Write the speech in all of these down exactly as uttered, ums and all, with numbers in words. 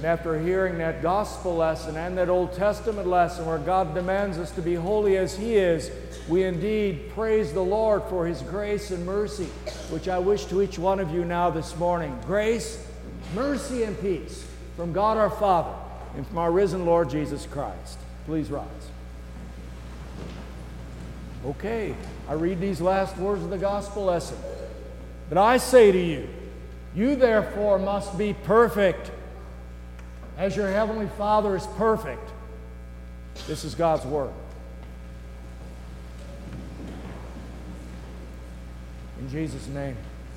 And after hearing that gospel lesson and that Old Testament lesson where God demands us to be holy as He is, we indeed praise the Lord for His grace and mercy, which I wish to each one of you now this morning. Grace, mercy, and peace from God our Father and from our risen Lord Jesus Christ. Please rise. Okay, I read these last words of the gospel lesson. But I say to you, you therefore must be perfect, as your heavenly Father is perfect. This is God's Word. In Jesus' name.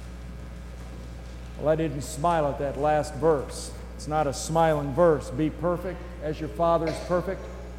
Well, I didn't smile at that last verse. It's not a smiling verse. Be perfect as your Father is perfect.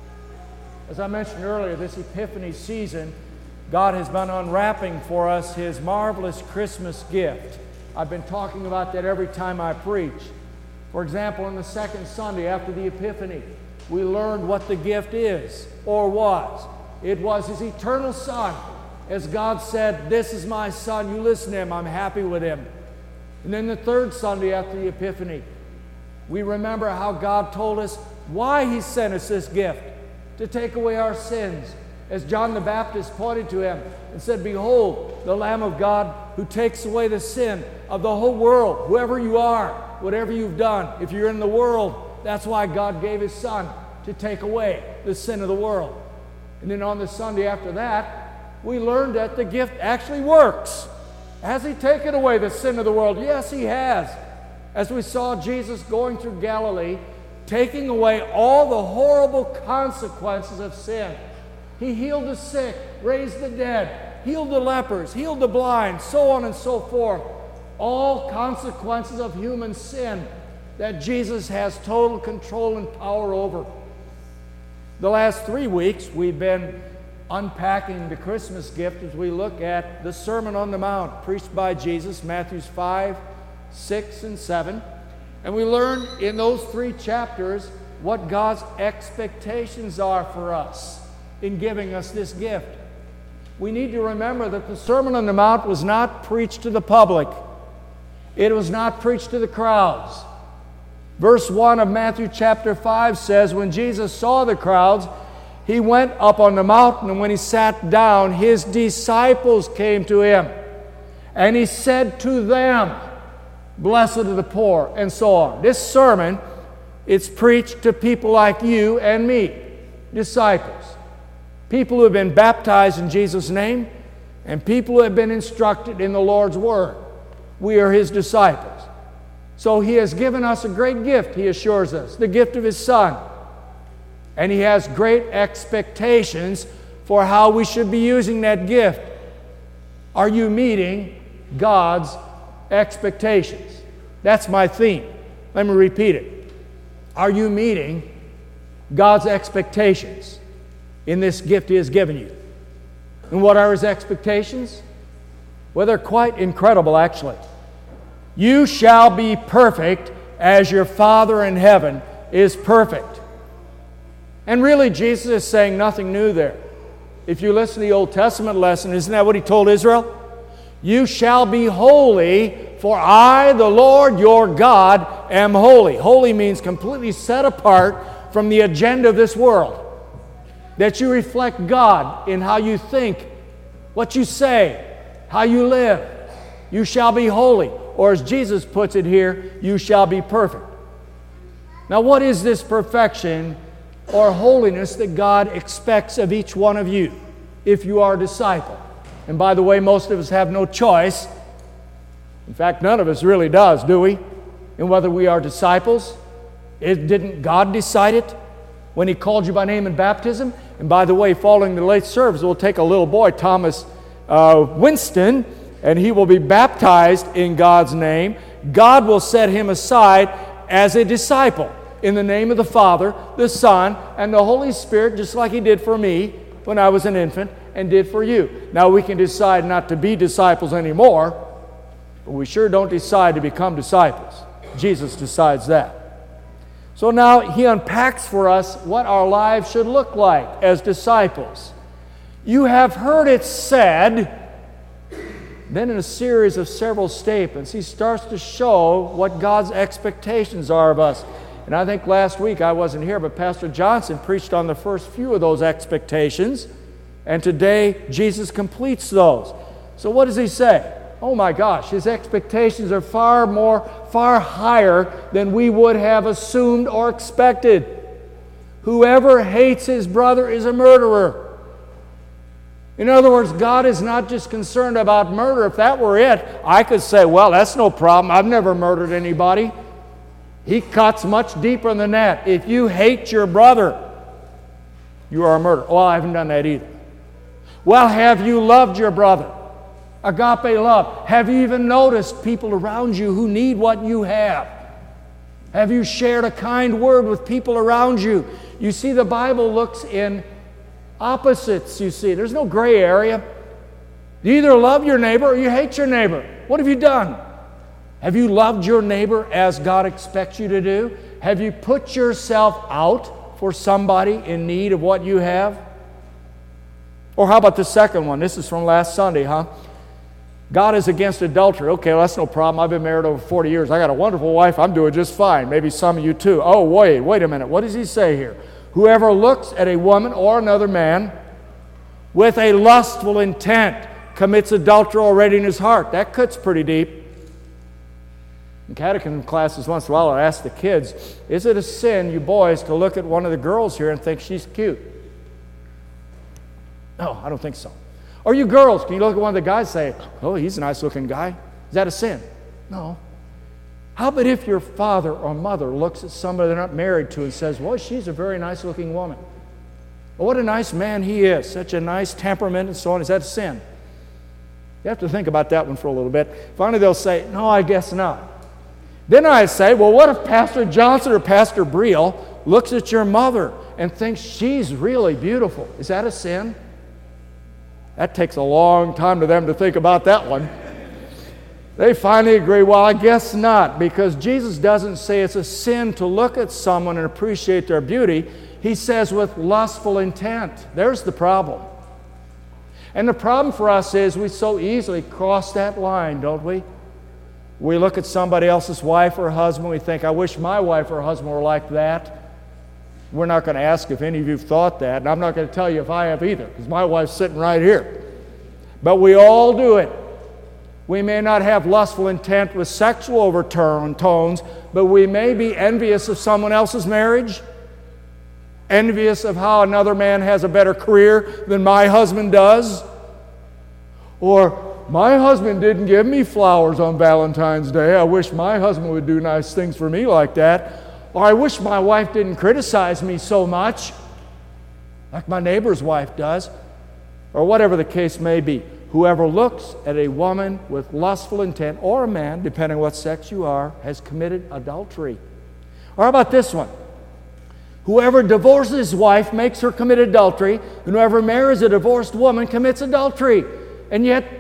As I mentioned earlier, this Epiphany season, God has been unwrapping for us His marvelous Christmas gift. I've been talking about that every time I preach. For example, on the second Sunday after the Epiphany, we learned what the gift is, or was. It was His eternal Son. As God said, this is my Son, you listen to Him, I'm happy with Him. And then the third Sunday after the Epiphany, we remember how God told us why He sent us this gift, to take away our sins. As John the Baptist pointed to Him and said, behold, the Lamb of God who takes away the sin of the whole world, whoever you are, whatever you've done. If you're in the world, that's why God gave His Son, to take away the sin of the world. And then on the Sunday after that, we learned that the gift actually works. Has He taken away the sin of the world? Yes, He has. As we saw Jesus going through Galilee, taking away all the horrible consequences of sin. He healed the sick, raised the dead, healed the lepers, healed the blind, so on and so forth. All consequences of human sin that Jesus has total control and power over. The last three weeks, we've been unpacking the Christmas gift as we look at the Sermon on the Mount preached by Jesus, Matthew five, six, and seven. And we learn in those three chapters what God's expectations are for us in giving us this gift. We need to remember that the Sermon on the Mount was not preached to the public. It was not preached to the crowds. Verse one of Matthew chapter five says, when Jesus saw the crowds, He went up on the mountain, and when He sat down, His disciples came to Him. And He said to them, blessed are the poor, and so on. This sermon, it's preached to people like you and me, disciples. People who have been baptized in Jesus' name, and people who have been instructed in the Lord's Word. We are His disciples. So He has given us a great gift, He assures us, the gift of His Son. And He has great expectations for how we should be using that gift. Are you meeting God's expectations? That's my theme. Let me repeat it. Are you meeting God's expectations in this gift He has given you? And what are His expectations? Well, they're quite incredible, actually. You shall be perfect as your Father in heaven is perfect. And really, Jesus is saying nothing new there. If you listen to the Old Testament lesson, isn't that what He told Israel? You shall be holy, for I, the Lord your God, am holy. Holy means completely set apart from the agenda of this world. That you reflect God in how you think, what you say, how you live. You shall be holy. Or as Jesus puts it here, you shall be perfect. Now, what is this perfection or holiness that God expects of each one of you if you are a disciple? And by the way, most of us have no choice. In fact, none of us really does, do we? In whether we are disciples. It, didn't God decide it when He called you by name in baptism? And by the way, following the late service, we'll take a little boy, Thomas uh, Winston, and he will be baptized in God's name. God will set him aside as a disciple in the name of the Father, the Son, and the Holy Spirit, just like He did for me when I was an infant and did for you. Now, we can decide not to be disciples anymore, but we sure don't decide to become disciples. Jesus decides that. So now He unpacks for us what our lives should look like as disciples. You have heard it said. Then in a series of several statements, He starts to show what God's expectations are of us. And I think last week, I wasn't here, but Pastor Johnson preached on the first few of those expectations. And today, Jesus completes those. So what does he say? Oh my gosh, his expectations are far more, far higher than we would have assumed or expected. Whoever hates his brother is a murderer. In other words, God is not just concerned about murder. If that were it, I could say, well, that's no problem. I've never murdered anybody. He cuts much deeper than that. If you hate your brother, you are a murderer. Well, I haven't done that either. Well, have you loved your brother? Agape love. Have you even noticed people around you who need what you have? Have you shared a kind word with people around you? You see, the Bible looks in opposites, you see. There's no gray area. You either love your neighbor or you hate your neighbor. What have you done? Have you loved your neighbor as God expects you to do? Have you put yourself out for somebody in need of what you have? Or how about the second one? This is from last Sunday, huh? God is against adultery. Okay, well, that's no problem. I've been married over forty years. I got a wonderful wife. I'm doing just fine. Maybe some of you too. Oh, wait, wait a minute. What does he say here? Whoever looks at a woman or another man with a lustful intent commits adultery already in his heart. That cuts pretty deep. In catechism classes once in a while, I ask the kids, is it a sin, you boys, to look at one of the girls here and think she's cute? No, I don't think so. Or you girls, can you look at one of the guys and say, oh, he's a nice-looking guy? Is that a sin? No. How about if your father or mother looks at somebody they're not married to and says, well, she's a very nice-looking woman. Well, what a nice man he is. Such a nice temperament and so on. Is that a sin? You have to think about that one for a little bit. Finally, they'll say, no, I guess not. Then I say, well, what if Pastor Johnson or Pastor Briel looks at your mother and thinks she's really beautiful? Is that a sin? That takes a long time to them to think about that one. They finally agree, well, I guess not, because Jesus doesn't say it's a sin to look at someone and appreciate their beauty. He says with lustful intent. There's the problem. And the problem for us is we so easily cross that line, don't we? We look at somebody else's wife or husband, we think, I wish my wife or husband were like that. We're not going to ask if any of you have thought that, and I'm not going to tell you if I have either, because my wife's sitting right here. But we all do it. We may not have lustful intent with sexual overtones, but we may be envious of someone else's marriage, envious of how another man has a better career than my husband does, or my husband didn't give me flowers on Valentine's Day. I wish my husband would do nice things for me like that. Or I wish my wife didn't criticize me so much, like my neighbor's wife does. Or whatever the case may be. Whoever looks at a woman with lustful intent, or a man, depending on what sex you are, has committed adultery. Or how about this one? Whoever divorces his wife makes her commit adultery, and whoever marries a divorced woman commits adultery. And yet,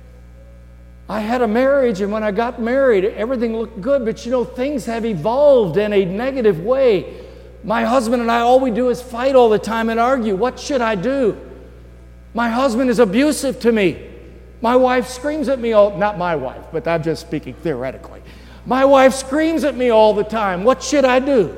I had a marriage, and when I got married, everything looked good, but you know, things have evolved in a negative way. My husband and I, all we do is fight all the time and argue. What should I do? My husband is abusive to me. My wife screams at me all, not my wife, but I'm just speaking theoretically. My wife screams at me all the time. What should I do?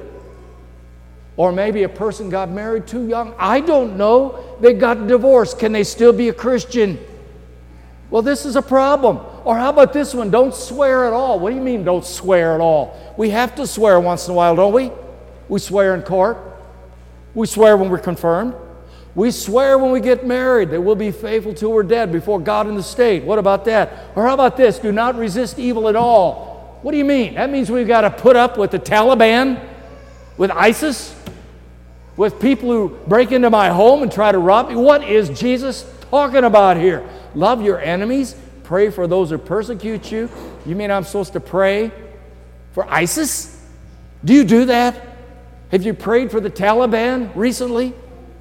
Or maybe a person got married too young. I don't know. They got divorced. Can they still be a Christian? Well, this is a problem. Or how about this one? Don't swear at all. What do you mean don't swear at all? We have to swear once in a while, don't we? We swear in court. We swear when we're confirmed. We swear when we get married that we'll be faithful till we're dead before God and the state. What about that? Or how about this? Do not resist evil at all. What do you mean? That means we've got to put up with the Taliban, with ISIS, with people who break into my home and try to rob me. What is Jesus talking about here? Love your enemies. Pray for those who persecute you. You mean I'm supposed to pray for ISIS? Do you do that? Have you prayed for the Taliban recently?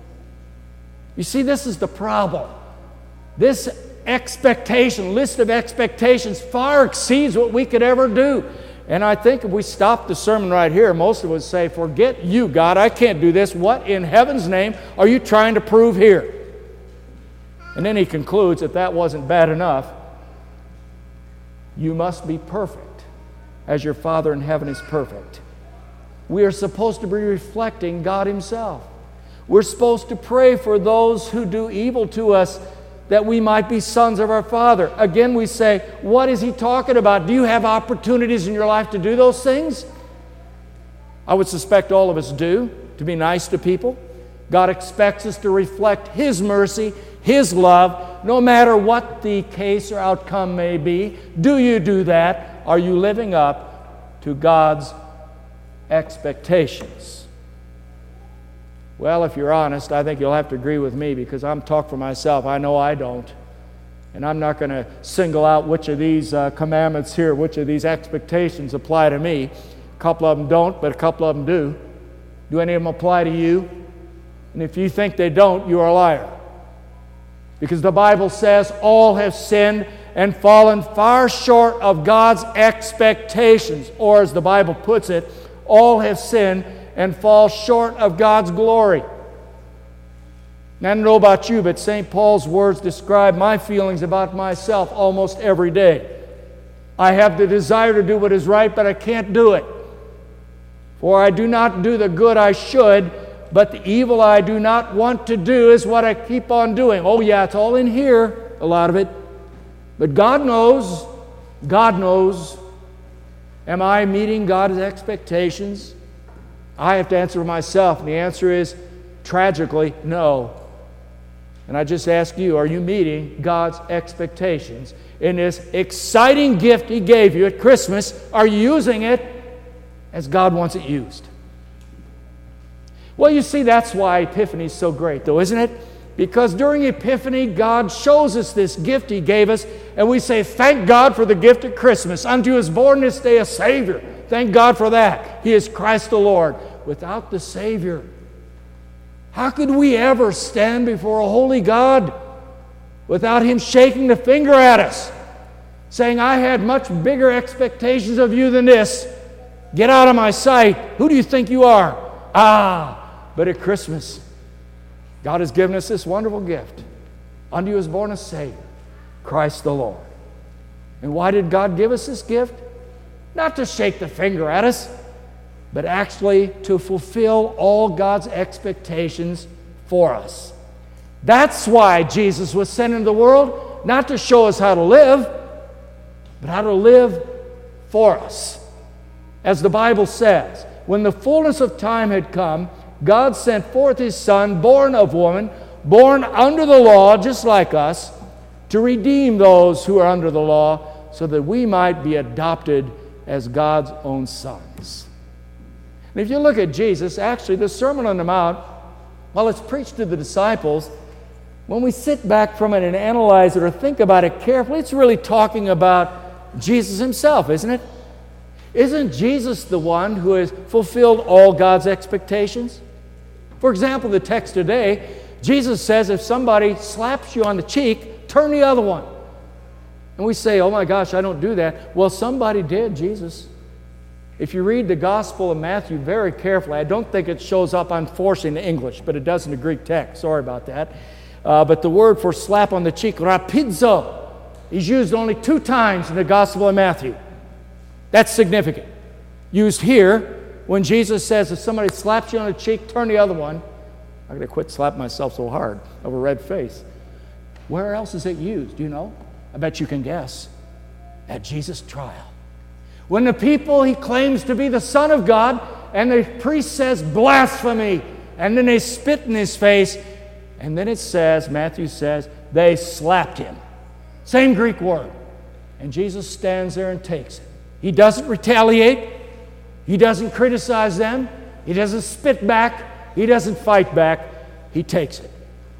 You see, this is the problem. This expectation, list of expectations far exceeds what we could ever do. And I think if we stop the sermon right here, most of us say, forget you, God, I can't do this. What in heaven's name are you trying to prove here? And then he concludes, if that wasn't bad enough, you must be perfect as your Father in heaven is perfect. we are supposed to be reflecting God Himself. We're supposed to pray for those who do evil to us, that we might be sons of our Father. Again, we say, what is He talking about? Do you have opportunities in your life to do those things? I would suspect all of us do, to be nice to people. God expects us to reflect His mercy, His love, no matter what the case or outcome may be. Do you do that? Are you living up to God's expectations? Well, if you're honest, I think you'll have to agree with me, because I'm talking for myself. I know I don't. And I'm not going to single out which of these uh, commandments here, which of these expectations apply to me. A couple of them don't, but a couple of them do. Do any of them apply to you? And if you think they don't, you are a liar. Because the Bible says all have sinned and fallen far short of God's expectations. Or as the Bible puts it, all have sinned and fall short of God's glory. Now, I don't know about you, but Saint Paul's words describe my feelings about myself almost every day. I have the desire to do what is right, but I can't do it. For I do not do the good I should, but the evil I do not want to do is what I keep on doing. Oh yeah, it's all in here, a lot of it. But God knows, God knows. Am I meeting God's expectations? I have to answer for myself, and the answer is, tragically, no. And I just ask you, are you meeting God's expectations in this exciting gift He gave you at Christmas? Are you using it as God wants it used? Well, you see, that's why Epiphany is so great, though, isn't it? Because during Epiphany, God shows us this gift He gave us, and we say, thank God for the gift of Christmas. Unto us born this day a Savior. Thank God for that. He is Christ the Lord. Without the Savior, how could we ever stand before a holy God without Him shaking the finger at us, saying, I had much bigger expectations of you than this. Get out of my sight. Who do you think you are? Ah, but at Christmas, God has given us this wonderful gift. Unto you is born a Savior, Christ the Lord. And why did God give us this gift? Not to shake the finger at us, but actually to fulfill all God's expectations for us. That's why Jesus was sent into the world, not to show us how to live, but how to live for us. As the Bible says, when the fullness of time had come, God sent forth His Son, born of woman, born under the law, just like us, to redeem those who are under the law, so that we might be adopted as God's own sons. And if you look at Jesus, actually, the Sermon on the Mount, while it's preached to the disciples, when we sit back from it and analyze it or think about it carefully, it's really talking about Jesus Himself, isn't it? Isn't Jesus the one who has fulfilled all God's expectations? For example, the text today, Jesus says if somebody slaps you on the cheek, turn the other one. And we say, oh my gosh, I don't do that. Well, somebody did, Jesus. If you read the Gospel of Matthew very carefully, I don't think it shows up on force in English, but it does in the Greek text. Sorry about that. Uh, but the word for slap on the cheek, rapizo, is used only two times in the Gospel of Matthew. That's significant. Used here when Jesus says if somebody slaps you on the cheek, turn the other one. I'm going to quit slapping myself so hard over a red face. Where else is it used? Do you know? I bet you can guess. At Jesus' trial. When the people He claims to be the Son of God, and the priest says, blasphemy, and then they spit in His face, and then it says, Matthew says, they slapped Him. Same Greek word. And Jesus stands there and takes it. He doesn't retaliate. He doesn't criticize them. He doesn't spit back. He doesn't fight back. He takes it.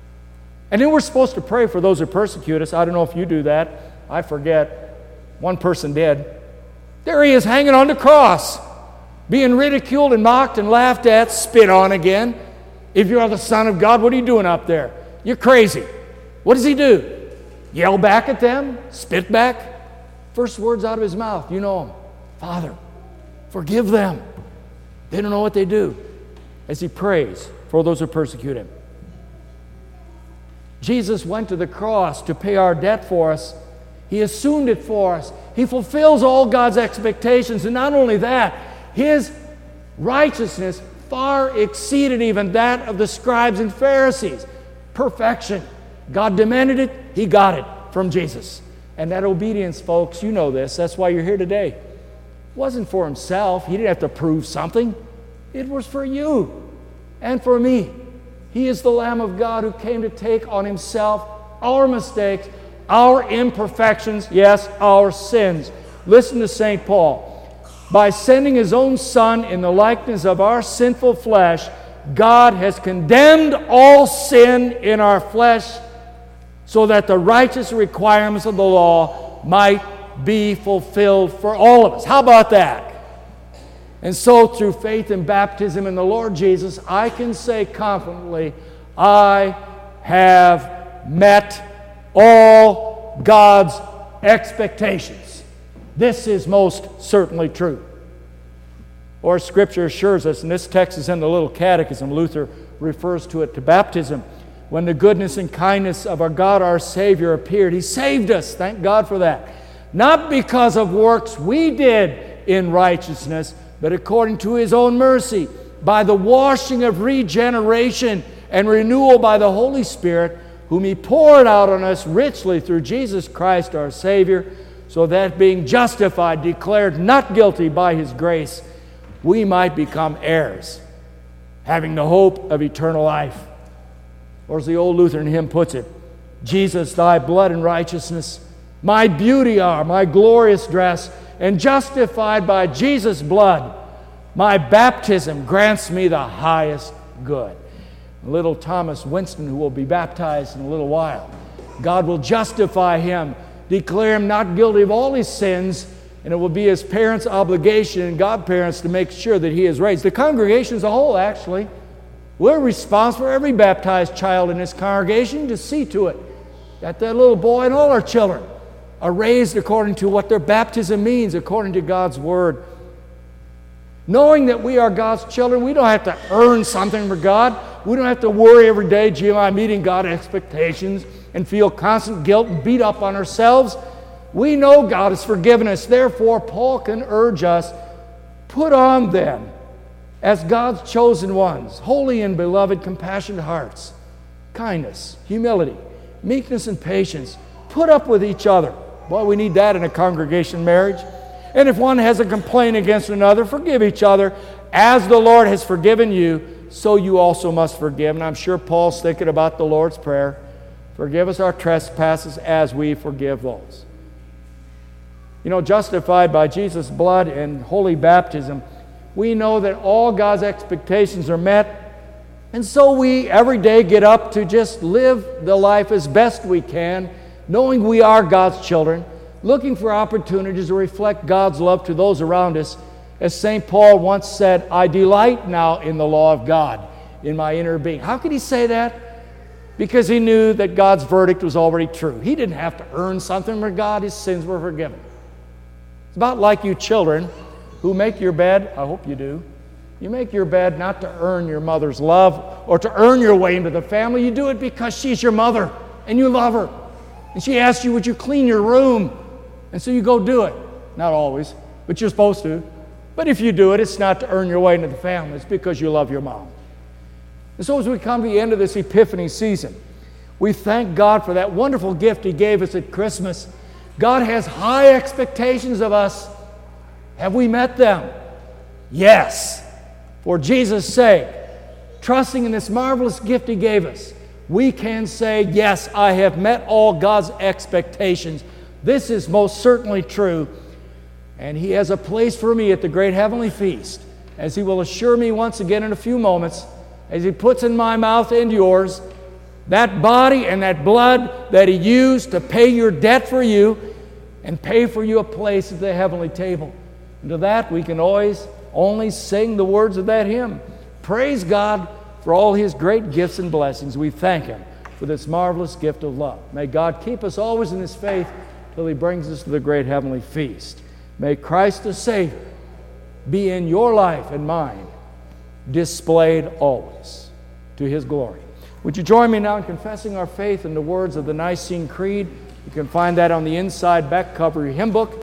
And then we're supposed to pray for those who persecute us. I don't know if you do that. I forget. One person did. There he is hanging on the cross, being ridiculed and mocked and laughed at, spit on again. If you are the Son of God, what are you doing up there? You're crazy. What does He do? Yell back at them? Spit back? First words out of His mouth, you know them. Father, forgive them. They don't know what they do. As He prays for those who persecute Him. Jesus went to the cross to pay our debt for us. He assumed it for us. He fulfills all God's expectations. And not only that, His righteousness far exceeded even that of the scribes and Pharisees. Perfection. God demanded it, He got it from Jesus. And that obedience, folks, you know this, that's why you're here today. It wasn't for Himself. He didn't have to prove something. It was for you and for me. He is the Lamb of God who came to take on Himself our mistakes, our imperfections, yes, our sins. Listen to Saint Paul. By sending His own Son in the likeness of our sinful flesh, God has condemned all sin in our flesh so that the righteous requirements of the law might be fulfilled for all of us. How about that? And so through faith and baptism in the Lord Jesus, I can say confidently, I have met all God's expectations. This is most certainly true. Or Scripture assures us, and this text is in the little catechism, Luther refers to it to baptism. When the goodness and kindness of our God, our Savior, appeared, He saved us. Thank God for that. Not because of works we did in righteousness, but according to His own mercy, by the washing of regeneration and renewal by the Holy Spirit, whom He poured out on us richly through Jesus Christ our Savior, so that being justified, declared not guilty by His grace, we might become heirs, having the hope of eternal life. Or as the old Lutheran hymn puts it, Jesus, Thy blood and righteousness, my beauty are, my glorious dress, and justified by Jesus' blood, my baptism grants me the highest good. Little Thomas Winston, who will be baptized in a little while, God will justify him, declare him not guilty of all his sins, and it will be his parents' obligation and godparents to make sure that he is raised. The congregation as a whole, actually, we're responsible for every baptized child in this congregation to see to it that that little boy and all our children are raised according to what their baptism means, according to God's Word. Knowing that we are God's children, we don't have to earn something for God. We don't have to worry every day, gee, am I meeting God's expectations, and feel constant guilt and beat up on ourselves. We know God has forgiven us. Therefore, Paul can urge us, put on then, as God's chosen ones, holy and beloved, compassionate hearts, kindness, humility, meekness, and patience. Put up with each other. Boy, we need that in a congregation marriage. And if one has a complaint against another, forgive each other. As the Lord has forgiven you, so you also must forgive. And I'm sure Paul's thinking about the Lord's Prayer. Forgive us our trespasses as we forgive those. You know, justified by Jesus' blood and holy baptism, we know that all God's expectations are met. And so we every day get up to just live the life as best we can, knowing we are God's children, looking for opportunities to reflect God's love to those around us. As Saint Paul once said, I delight now in the law of God, in my inner being. How could he say that? Because he knew that God's verdict was already true. He didn't have to earn something from God. His sins were forgiven. It's about like you children who make your bed. I hope you do. You make your bed not to earn your mother's love or to earn your way into the family. You do it because she's your mother and you love her. And she asks you, would you clean your room? And so you go do it. Not always, but you're supposed to. But if you do it, it's not to earn your way into the family. It's because you love your mom. And so as we come to the end of this Epiphany season, we thank God for that wonderful gift He gave us at Christmas. God has high expectations of us. Have we met them? Yes. For Jesus' sake, trusting in this marvelous gift He gave us, we can say, yes, I have met all God's expectations. This is most certainly true. And He has a place for me at the great heavenly feast, as He will assure me once again in a few moments, as He puts in my mouth and yours that body and that blood that He used to pay your debt for you and pay for you a place at the heavenly table. And to that we can always only sing the words of that hymn. Praise God for all His great gifts and blessings. We thank Him for this marvelous gift of love. May God keep us always in His faith till He brings us to the great heavenly feast. May Christ the Savior be in your life and mine, displayed always to His glory. Would you join me now in confessing our faith in the words of the Nicene Creed? You can find that on the inside back cover of your hymn book.